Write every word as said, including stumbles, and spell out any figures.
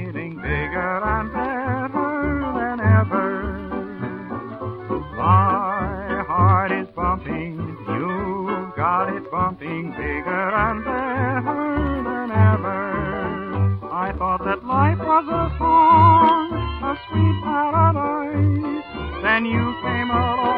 feeling bigger and better than ever. My heart is bumping, you've got it bumping bigger and better than ever. I thought that life was a song, a sweet paradise. Then you came along.